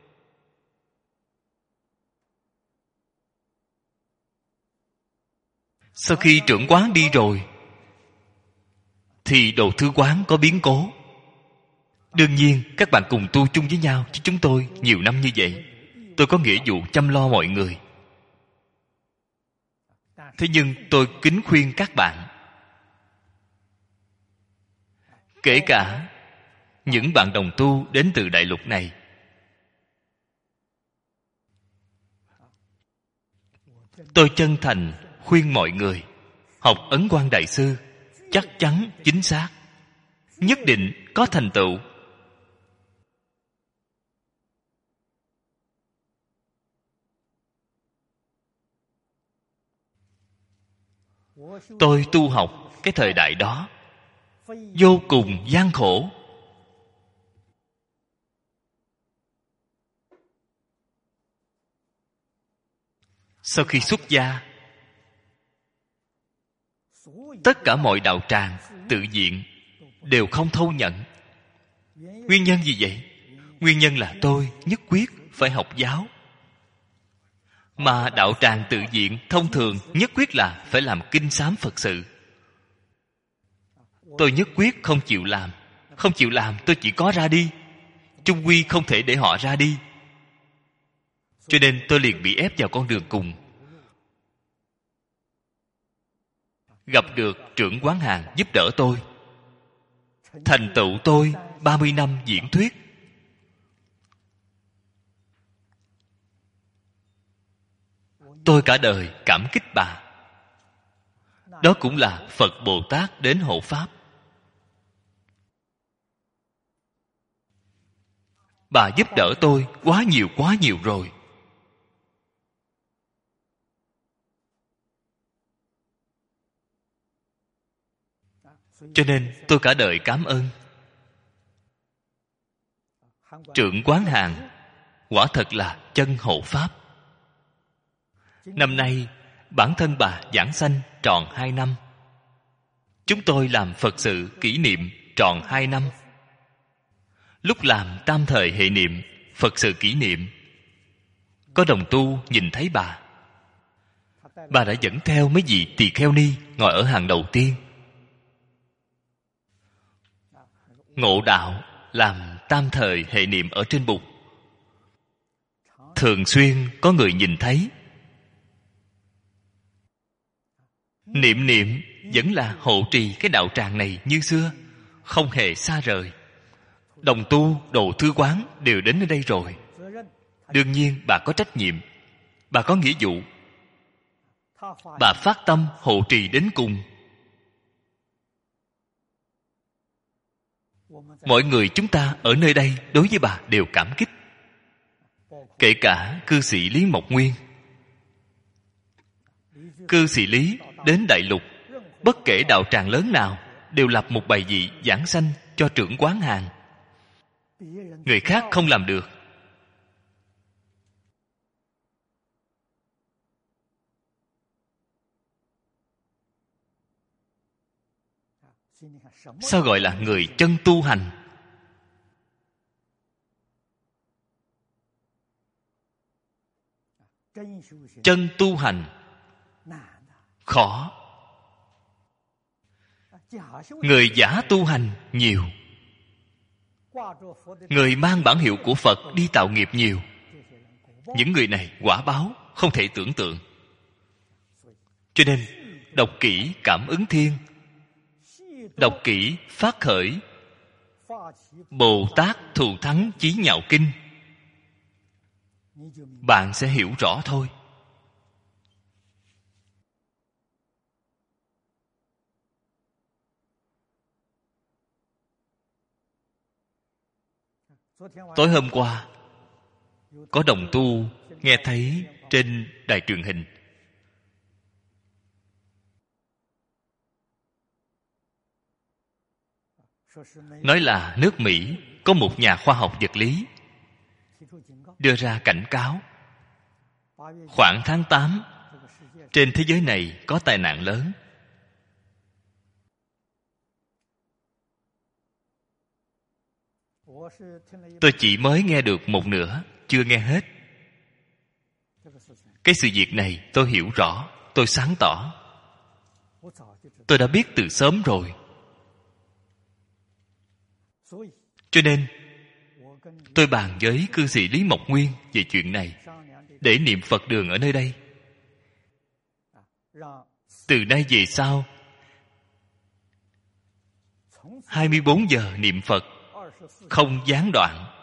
Sau khi trưởng quán đi rồi thì Đồ Thư Quán có biến cố. Đương nhiên các bạn cùng tu chung với nhau, chứ chúng tôi nhiều năm như vậy, tôi có nghĩa vụ chăm lo mọi người. Thế nhưng tôi kính khuyên các bạn, kể cả những bạn đồng tu đến từ đại lục này, tôi chân thành khuyên mọi người học Ấn Quang Đại Sư, chắc chắn chính xác, nhất định có thành tựu. Tôi tu học cái thời đại đó vô cùng gian khổ. Sau khi xuất gia, tất cả mọi đạo tràng, tự viện đều không thâu nhận. Nguyên nhân gì vậy? Nguyên nhân là tôi nhất quyết phải học giáo. Mà đạo tràng tự viện thông thường nhất quyết là phải làm kinh sám Phật sự. Tôi nhất quyết không chịu làm. Không chịu làm tôi chỉ có ra đi. Chung quy không thể để họ ra đi. Cho nên tôi liền bị ép vào con đường cùng. Gặp được trưởng quán Hàn giúp đỡ tôi, thành tựu tôi ba mươi năm diễn thuyết. Tôi cả đời cảm kích bà. Đó cũng là Phật Bồ Tát đến hộ pháp. Bà giúp đỡ tôi quá nhiều quá nhiều rồi. Cho nên tôi cả đời cảm ơn. Trưởng quán Hàn quả thật là chân hộ pháp. Năm nay bản thân bà giảng sanh tròn hai năm. Chúng tôi làm Phật sự kỷ niệm tròn hai năm. Lúc làm tam thời hệ niệm, Phật sự kỷ niệm, có đồng tu nhìn thấy bà. Bà đã dẫn theo mấy vị tỳ kheo ni ngồi ở hàng đầu tiên. Ngộ Đạo làm tam thời hệ niệm ở trên bục. Thường xuyên có người nhìn thấy. Niệm niệm vẫn là hộ trì cái đạo tràng này như xưa, không hề xa rời. Đồng tu, đồ thư quán đều đến ở đây rồi. Đương nhiên bà có trách nhiệm, bà có nghĩa vụ. Bà phát tâm hộ trì đến cùng. Mọi người chúng ta ở nơi đây đối với bà đều cảm kích. Kể cả cư sĩ Lý Mộc Nguyên. Cư sĩ Lý đến Đại Lục, bất kể đạo tràng lớn nào, đều lập một bài vị giảng sanh cho trưởng quán hàng. Người khác không làm được. Sao gọi là người chân tu hành? Chân tu hành khó. Người giả tu hành nhiều. Người mang bản hiệu của Phật đi tạo nghiệp nhiều. Những người này quả báo không thể tưởng tượng. Cho nên đọc kỹ Cảm Ứng Thiên, đọc kỹ Phát Khởi Bồ Tát Thù Thắng Chí Nhạo Kinh, bạn sẽ hiểu rõ thôi. Tối hôm qua có đồng tu nghe thấy trên đài truyền hình nói là nước Mỹ có một nhà khoa học vật lý đưa ra cảnh cáo khoảng tháng tám trên thế giới này có tai nạn lớn. Tôi chỉ mới nghe được một nửa, chưa nghe hết. Cái sự việc này tôi hiểu rõ, tôi sáng tỏ. Tôi đã biết từ sớm rồi. Cho nên tôi bàn với cư sĩ Lý Mộc Nguyên về chuyện này để niệm Phật đường ở nơi đây. Từ nay về sau hai mươi bốn giờ niệm Phật không gián đoạn.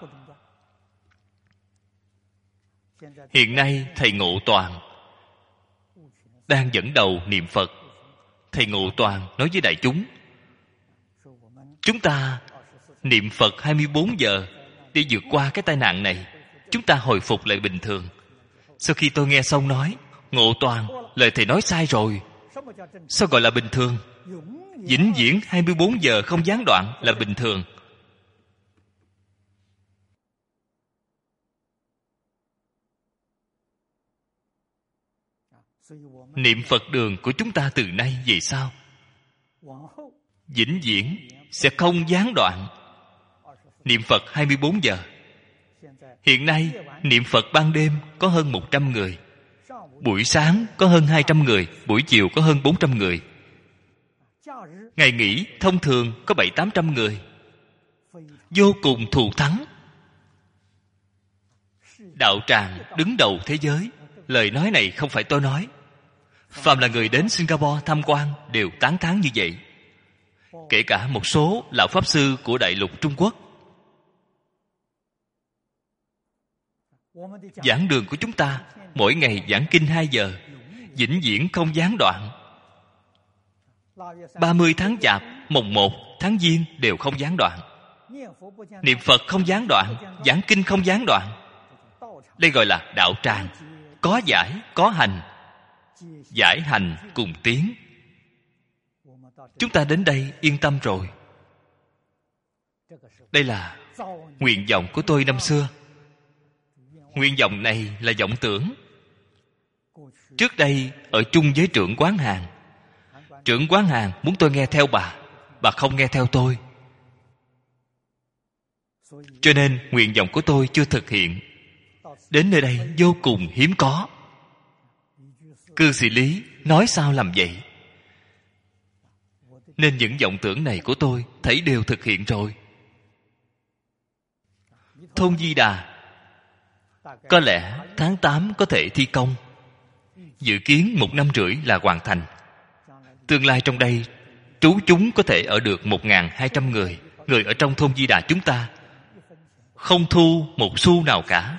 Hiện nay thầy Ngộ Toàn đang dẫn đầu niệm Phật. Thầy Ngộ Toàn nói với đại chúng, chúng ta niệm Phật hai mươi bốn giờ để vượt qua cái tai nạn này, chúng ta hồi phục lại bình thường. Sau khi tôi nghe xong nói, Ngộ Toàn, lời thầy nói sai rồi. Sao gọi là bình thường? Vĩnh viễn hai mươi bốn giờ không gián đoạn là bình thường. Niệm Phật đường của chúng ta từ nay về sau vĩnh viễn sẽ không gián đoạn. Niệm Phật hai mươi bốn giờ. Hiện nay niệm Phật ban đêm có hơn một trăm người, buổi sáng có hơn hai trăm người, buổi chiều có hơn bốn trăm người. Ngày nghỉ thông thường có bảy tám trăm người. Vô cùng thù thắng. Đạo tràng đứng đầu thế giới. Lời nói này không phải tôi nói. Phàm là người đến Singapore tham quan đều tán thán như vậy. Kể cả một số lão pháp sư của Đại Lục Trung Quốc. Giảng đường của chúng ta mỗi ngày giảng kinh hai giờ, vĩnh viễn không gián đoạn. ba mươi tháng Chạp, mồng một, tháng Giêng đều không gián đoạn. Niệm Phật không gián đoạn, giảng kinh không gián đoạn. Đây gọi là đạo tràng. Có giải, có hành. Giải hành cùng tiến. Chúng ta đến đây yên tâm rồi. Đây là nguyện vọng của tôi năm xưa. Nguyện vọng này là vọng tưởng. Trước đây ở chung với trưởng quán hàng. Trưởng quán hàng muốn tôi nghe theo bà, bà không nghe theo tôi. Cho nên nguyện vọng của tôi chưa thực hiện. Đến nơi đây vô cùng hiếm có. Cư sĩ Lý nói sao làm vậy. Nên những vọng tưởng này của tôi thấy đều thực hiện rồi. Thôn Di Đà có lẽ tháng tám có thể thi công. Dự kiến một năm rưỡi là hoàn thành. Tương lai trong đây trú chúng có thể ở được một nghìn hai trăm người. Người ở trong thôn Di Đà chúng ta không thu một xu nào cả.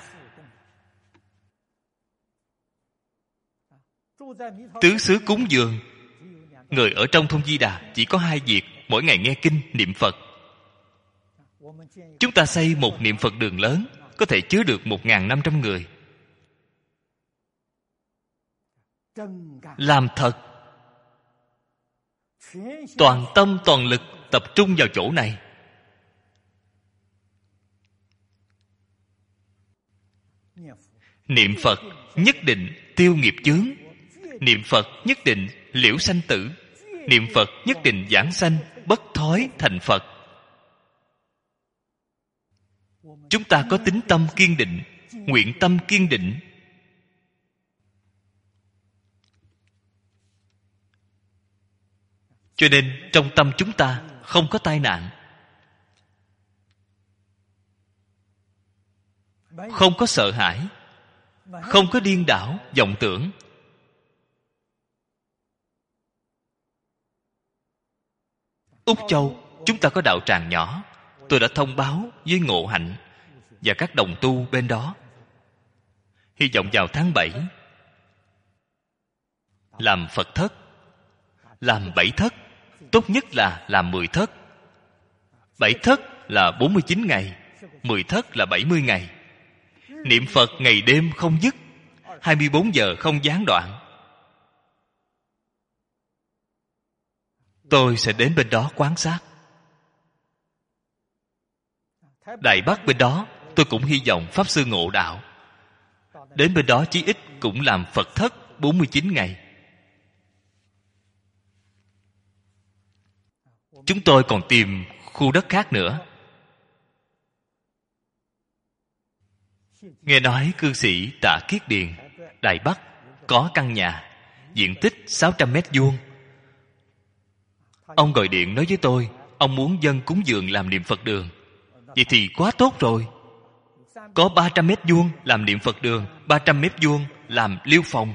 Tứ xứ cúng dường, người ở trong thôn Di Đà chỉ có hai việc: mỗi ngày nghe kinh, niệm Phật. Chúng ta xây một niệm Phật đường lớn, có thể chứa được một nghìn năm trăm người. Làm thật, toàn tâm toàn lực tập trung vào chỗ này. Niệm Phật nhất định tiêu nghiệp chướng. Niệm Phật nhất định liễu sanh tử. Niệm Phật nhất định giảng sanh bất thói thành Phật. Chúng ta có tín tâm kiên định, nguyện tâm kiên định, cho nên trong tâm chúng ta không có tai nạn, không có sợ hãi, không có điên đảo vọng tưởng. Úc Châu chúng ta có đạo tràng nhỏ. Tôi đã thông báo với Ngộ Hạnh và các đồng tu bên đó, hy vọng vào tháng bảy làm Phật thất, làm bảy thất, tốt nhất là làm mười thất. Bảy thất là bốn mươi chín ngày, mười thất là bảy mươi ngày. Niệm Phật ngày đêm không dứt, hai mươi bốn giờ không gián đoạn. Tôi sẽ đến bên đó quan sát. Đài Bắc bên đó tôi cũng hy vọng Pháp Sư ngộ đạo. Đến bên đó chí ít cũng làm Phật thất bốn mươi chín ngày. Chúng tôi còn tìm khu đất khác nữa. Nghe nói cư sĩ Tạ Kiết Điền, Đài Bắc có căn nhà diện tích sáu trăm mét vuông. Ông gọi điện nói với tôi, ông muốn dân cúng dường làm niệm Phật đường. Vậy thì quá tốt rồi. Có ba trăm mét vuông làm niệm Phật đường, ba trăm mét vuông làm liêu phòng.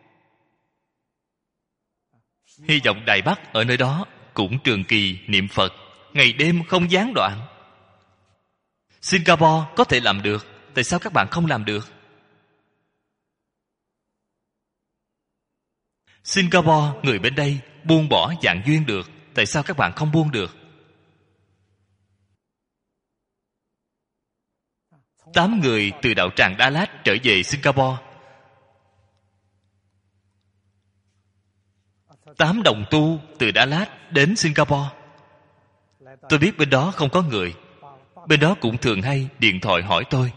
Hy vọng Đài Bắc ở nơi đó cũng trường kỳ niệm Phật, ngày đêm không gián đoạn. Singapore có thể làm được, tại sao các bạn không làm được? Singapore, người bên đây buông bỏ dạng duyên được, tại sao các bạn không buông được? Tám người từ đạo tràng Đà Lạt trở về Singapore. Tám đồng tu từ Đà Lạt đến Singapore. Tôi biết bên đó không có người. Bên đó cũng thường hay điện thoại hỏi tôi.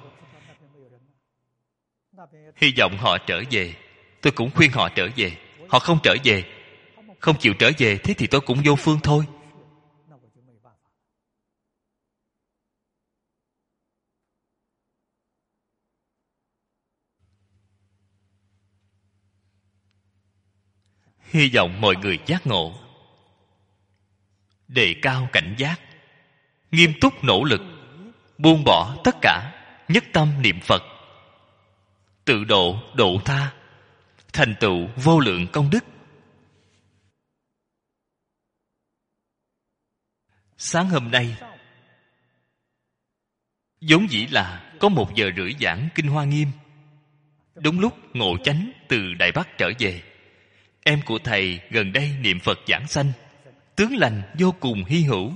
Hy vọng họ trở về. Tôi cũng khuyên họ trở về. Họ không trở về, không chịu trở về, thế thì tôi cũng vô phương thôi. Hy vọng mọi người giác ngộ, đề cao cảnh giác, nghiêm túc nỗ lực, buông bỏ tất cả, nhất tâm niệm Phật, tự độ độ tha, thành tựu vô lượng công đức. Sáng hôm nay vốn dĩ là có một giờ rưỡi giảng Kinh Hoa Nghiêm. Đúng lúc Ngộ Chánh từ Đài Bắc trở về. Em của thầy gần đây niệm Phật giảng sanh, tướng lành vô cùng hy hữu.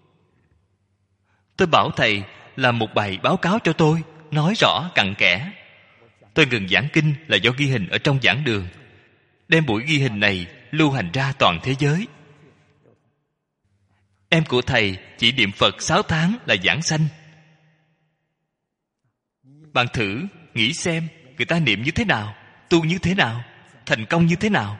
Tôi bảo thầy làm một bài báo cáo cho tôi, nói rõ cặn kẽ. Tôi ngừng giảng kinh là do ghi hình ở trong giảng đường, đem buổi ghi hình này lưu hành ra toàn thế giới. Em của thầy chỉ niệm Phật sáu tháng là giảng sanh. Bạn thử nghĩ xem, người ta niệm như thế nào, tu như thế nào, thành công như thế nào.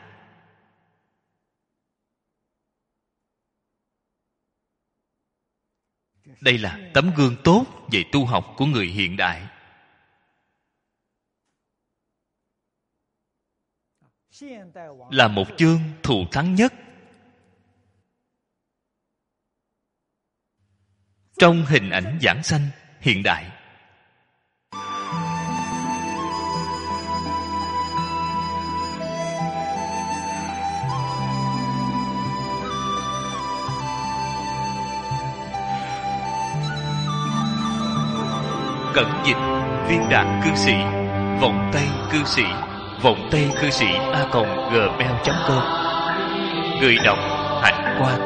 Đây là tấm gương tốt về tu học của người hiện đại. Là một chương thù thắng nhất trong hình ảnh giảng sanh hiện đại. Cẩn Dịch, Viên Đạt Cư Sĩ, Vọng Tây Cư Sĩ, Vọng Tây Cư Sĩ a còng gmail chấm com. Người đọc Hạnh Quang.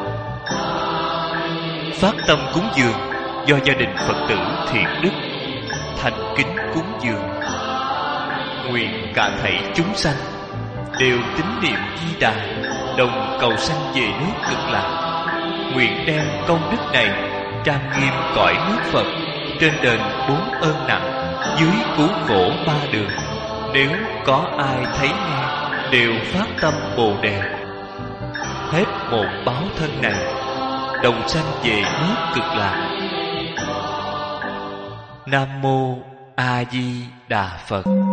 Phát tâm cúng dường do gia đình Phật tử Thiện Đức thành kính cúng dường. Nguyện cả thảy chúng sanh đều tín niệm Di Đà, đồng cầu sanh về nước Cực Lạc. Nguyện đem công đức này trang nghiêm cõi nước Phật, trên đền bốn ơn nặng, dưới cứu khổ ba đường. Nếu có ai thấy nghe đều phát tâm Bồ Đề, hết một báo thân này, đồng sanh về nước Cực Lạc. Nam mô A Di Đà Phật.